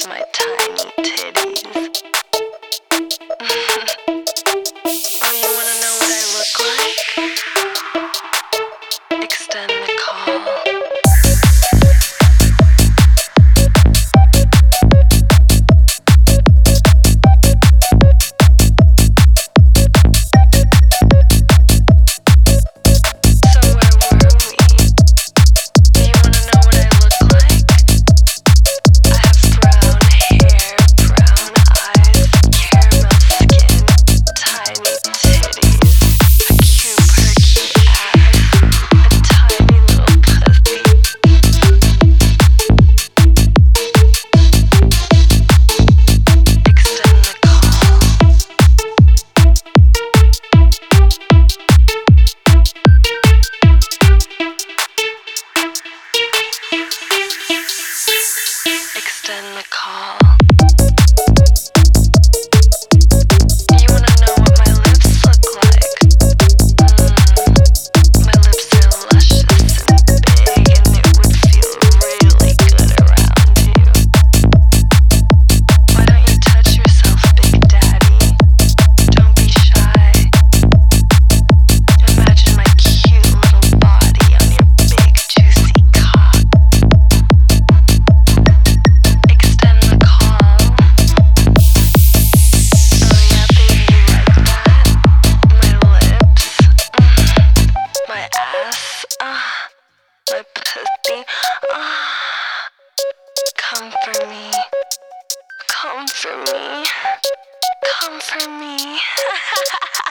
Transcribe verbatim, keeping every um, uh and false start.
my tiny titties. Oh, you wanna know what I look like? Extend the call. Extend the call. You wanna know what my lips look like? Mm, my lips are luscious and big, and it would feel really good around you. Why don't you touch yourself, Big Daddy? Don't be shy. Imagine my cute little body on your big juicy cock. My pussy, ah, come for me, come for me, come for me.